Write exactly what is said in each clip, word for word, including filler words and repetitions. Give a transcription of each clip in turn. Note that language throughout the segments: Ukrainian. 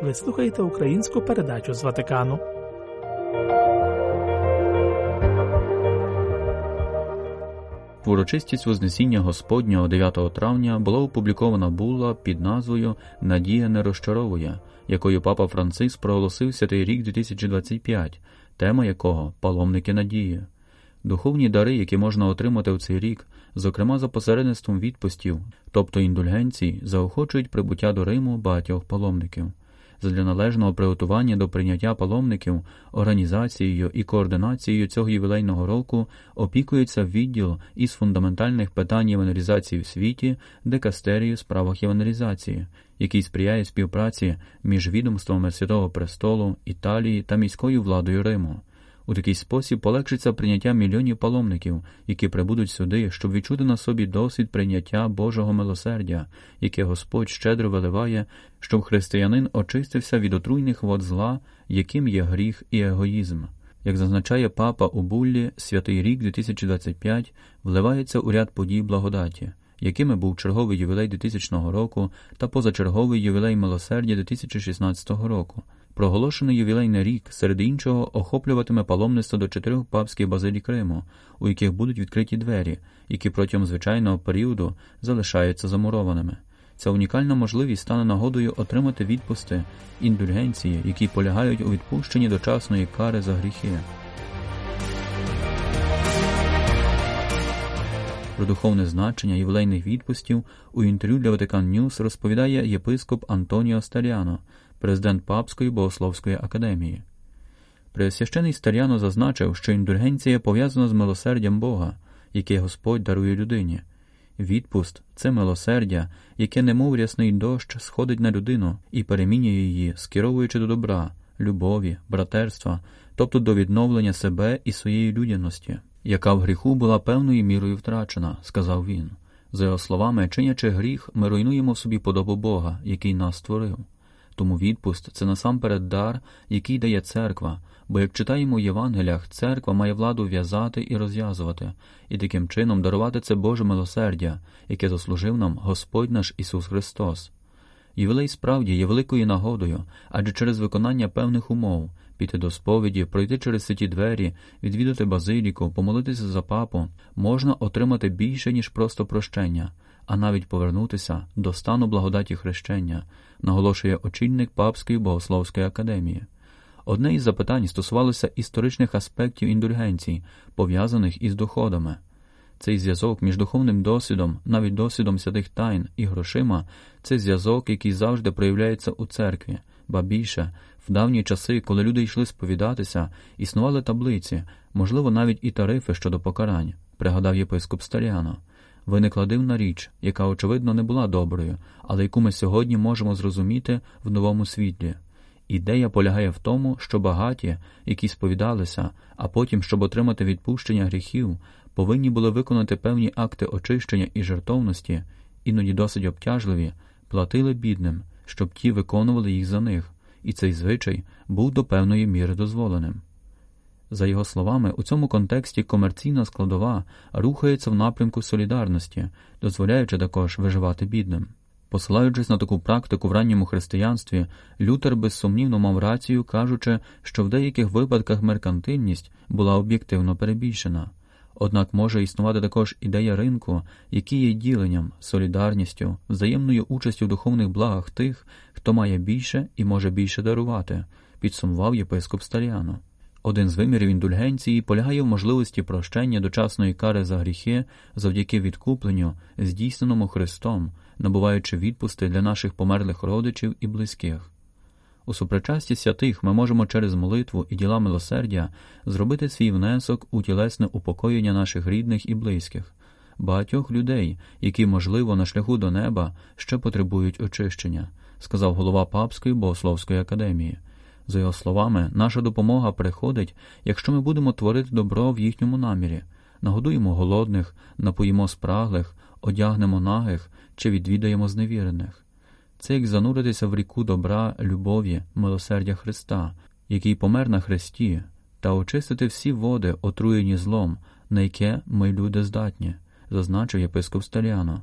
Ви слухаєте українську передачу з Ватикану. В урочистість Вознесіння Господнього дев'ятого травня була опублікована булла під назвою «Надія не розчаровує», якою Папа Франциск проголосив Святий рік дві тисячі двадцять п'ять, тема якого – «Паломники надії». Духовні дари, які можна отримати в цей рік, зокрема за посередництвом відпустів, тобто індульгенцій, заохочують прибуття до Риму багатьох паломників. Задля належного приготування до прийняття паломників організацією і координацією цього ювілейного року опікується відділ із фундаментальних питань євангелізації в світі Дикастерії в справах євангелізації, який сприяє співпраці між відомствами Святого Престолу, Італії та міською владою Риму. У такий спосіб полегшиться прийняття мільйонів паломників, які прибудуть сюди, щоб відчути на собі досвід прийняття Божого милосердя, яке Господь щедро виливає, щоб християнин очистився від отруйних вод зла, яким є гріх і егоїзм. Як зазначає Папа у буллі, Святий рік дві тисячі двадцять п'ять вливається у ряд подій благодаті, якими був черговий ювілей двотисячного року та позачерговий ювілей милосердя дві тисячі шістнадцятого року. Проголошений ювілейний рік, серед іншого, охоплюватиме паломництво до чотирьох папських базилік Риму, у яких будуть відкриті двері, які протягом звичайного періоду залишаються замурованими. Ця унікальна можливість стане нагодою отримати відпусти, індульгенції, які полягають у відпущенні дочасної кари за гріхи. Про духовне значення ювілейних відпустів у інтерв'ю для Vatican News розповідає єпископ Антоніо Старіано, президент Папської богословської академії. Преосвящений Старіано зазначив, що індульгенція пов'язана з милосердям Бога, яке Господь дарує людині. Відпуст – це милосердя, яке немов рясний дощ сходить на людину і перемінює її, скеровуючи до добра, любові, братерства, тобто до відновлення себе і своєї людяності, яка в гріху була певною мірою втрачена, сказав він. За його словами, чинячи гріх, ми руйнуємо в собі подобу Бога, який нас створив. Тому відпуст – це насамперед дар, який дає церква, бо, як читаємо в Євангеліях, церква має владу в'язати і розв'язувати, і таким чином дарувати це Боже милосердя, яке заслужив нам Господь наш Ісус Христос. Ювілей справді є великою нагодою, адже через виконання певних умов – піти до сповіді, пройти через святі двері, відвідати базиліку, помолитися за папу – можна отримати більше, ніж просто прощення, а навіть повернутися до стану благодаті хрещення, наголошує очільник Папської богословської академії. Одне із запитань стосувалося історичних аспектів індульгенцій, пов'язаних із доходами. Цей зв'язок між духовним досвідом, навіть досвідом святих тайн і грошима – це зв'язок, який завжди проявляється у церкві, ба більше, в давні часи, коли люди йшли сповідатися, існували таблиці, можливо, навіть і тарифи щодо покарань, пригадав єпископ Старіано. Виникла дивна річ, яка, очевидно, не була доброю, але яку ми сьогодні можемо зрозуміти в новому світлі. Ідея полягає в тому, що багаті, які сповідалися, а потім, щоб отримати відпущення гріхів, повинні були виконати певні акти очищення і жертовності, іноді досить обтяжливі, платили бідним, щоб ті виконували їх за них, і цей звичай був до певної міри дозволеним. За його словами, у цьому контексті комерційна складова рухається в напрямку солідарності, дозволяючи також виживати бідним. Посилаючись на таку практику в ранньому християнстві, Лютер безсумнівно мав рацію, кажучи, що в деяких випадках меркантильність була об'єктивно перебільшена. Однак може існувати також ідея ринку, який є діленням, солідарністю, взаємною участю в духовних благах тих, хто має більше і може більше дарувати, підсумував єпископ Старіано. Один з вимірів індульгенції полягає в можливості прощення дочасної кари за гріхи завдяки відкупленню, здійсненому Христом, набуваючи відпусти для наших померлих родичів і близьких. У супричасті святих ми можемо через молитву і діла милосердя зробити свій внесок у тілесне упокоєння наших рідних і близьких, багатьох людей, які, можливо, на шляху до неба ще потребують очищення, сказав голова Папської богословської академії. За його словами, наша допомога приходить, якщо ми будемо творити добро в їхньому намірі, нагодуємо голодних, напоїмо спраглих, одягнемо нагих чи відвідаємо зневірених. Це як зануритися в ріку добра, любові, милосердя Христа, який помер на хресті, та очистити всі води, отруєні злом, на яке ми, люди, здатні, зазначив єпископ Старіано.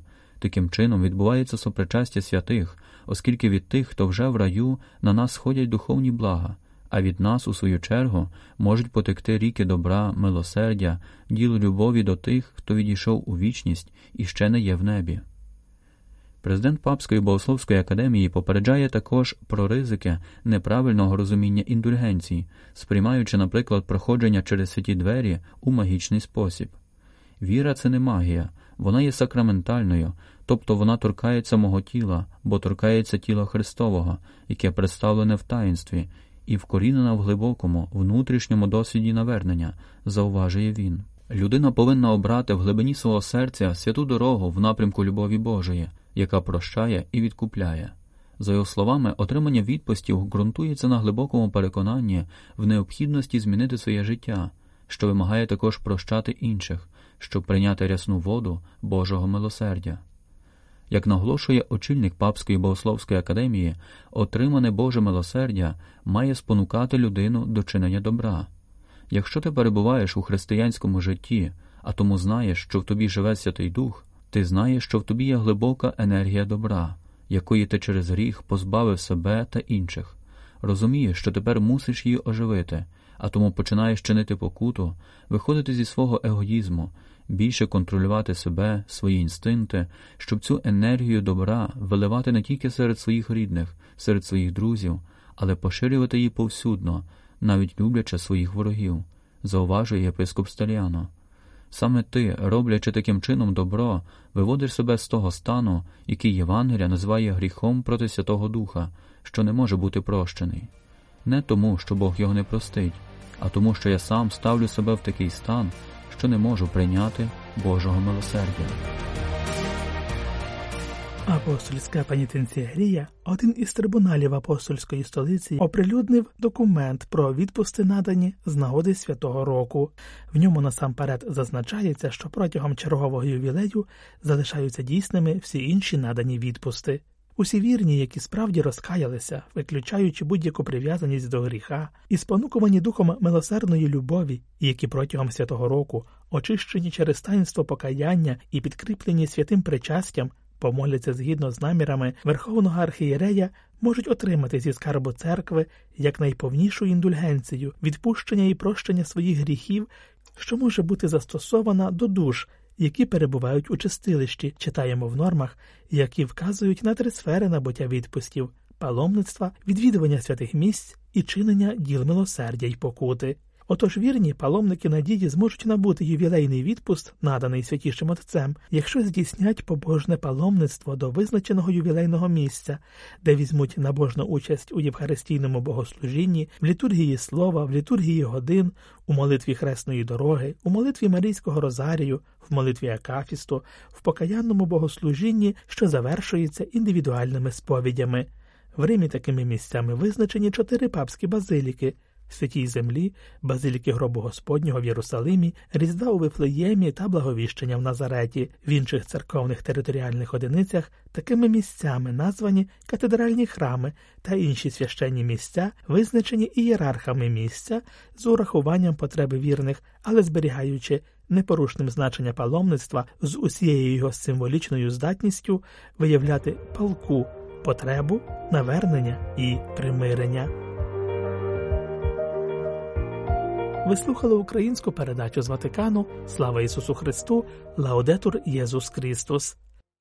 Таким чином відбувається сопричастя святих, оскільки від тих, хто вже в раю, на нас сходять духовні блага, а від нас, у свою чергу, можуть потекти ріки добра, милосердя, діл любові до тих, хто відійшов у вічність і ще не є в небі. Президент Папської богословської академії попереджає також про ризики неправильного розуміння індульгенцій, сприймаючи, наприклад, проходження через святі двері у магічний спосіб. Віра – це не магія, вона є сакраментальною, тобто вона торкається мого тіла, бо торкається тіла Христового, яке представлене в таїнстві, і вкорінена в глибокому, внутрішньому досвіді навернення, зауважує він. Людина повинна обрати в глибині свого серця святу дорогу в напрямку любові Божої, яка прощає і відкупляє. За його словами, отримання відпустів ґрунтується на глибокому переконанні в необхідності змінити своє життя, що вимагає також прощати інших, щоб прийняти рясну воду Божого милосердя. Як наголошує очільник Папської богословської академії, отримане Боже милосердя має спонукати людину до чинення добра. Якщо ти перебуваєш у християнському житті, а тому знаєш, що в тобі живе Святий Дух, ти знаєш, що в тобі є глибока енергія добра, якої ти через гріх позбавив себе та інших. Розумієш, що тепер мусиш її оживити, а тому починаєш чинити покуту, виходити зі свого егоїзму, більше контролювати себе, свої інстинкти, щоб цю енергію добра виливати не тільки серед своїх рідних, серед своїх друзів, але поширювати її повсюдно, навіть люблячи своїх ворогів, зауважує єпископ Сталіано. Саме ти, роблячи таким чином добро, виводиш себе з того стану, який Євангелія називає гріхом проти Святого Духа, що не може бути прощений. Не тому, що Бог його не простить, а тому, що я сам ставлю себе в такий стан, що не можу прийняти Божого милосердя. Апостольська пенітенціарія, один із трибуналів апостольської столиці, оприлюднив документ про відпусти, надані з нагоди Святого Року. В ньому насамперед зазначається, що протягом чергового ювілею залишаються дійсними всі інші надані відпусти. Усі вірні, які справді розкаялися, виключаючи будь-яку прив'язаність до гріха, і спонукувані духом милосердної любові, які протягом Святого Року, очищені через таїнство покаяння і підкріплені святим причастям, помоляться згідно з намірами Верховного архієрея, можуть отримати зі скарбу церкви якнайповнішу індульгенцію, відпущення і прощення своїх гріхів, що може бути застосована до душ, які перебувають у чистилищі, читаємо в нормах, які вказують на три сфери набуття відпустів – паломництва, відвідування святих місць і чинення діл милосердя й покути. Отож вірні паломники надії зможуть набути ювілейний відпуст, наданий Святішим Отцем, якщо здійснять побожне паломництво до визначеного ювілейного місця, де візьмуть набожну участь у євхаристійному богослужінні, в літургії слова, в літургії годин, у молитві Хресної дороги, у молитві Марійського розарію, в молитві Акафісту, в покаянному богослужінні, що завершується індивідуальними сповідями. В Римі такими місцями визначені чотири папські базиліки – Святій Землі, базиліки Гробу Господнього в Єрусалимі, Різдва у Вифлеємі та Благовіщення в Назареті. В інших церковних територіальних одиницях такими місцями названі катедральні храми та інші священні місця, визначені ієрархами місця з урахуванням потреби вірних, але зберігаючи непорушним значення паломництва з усією його символічною здатністю виявляти палку, потребу, навернення і примирення. Ви слухали українську передачу з Ватикану. Слава Ісусу Христу! Лаудетур Єсус Христос!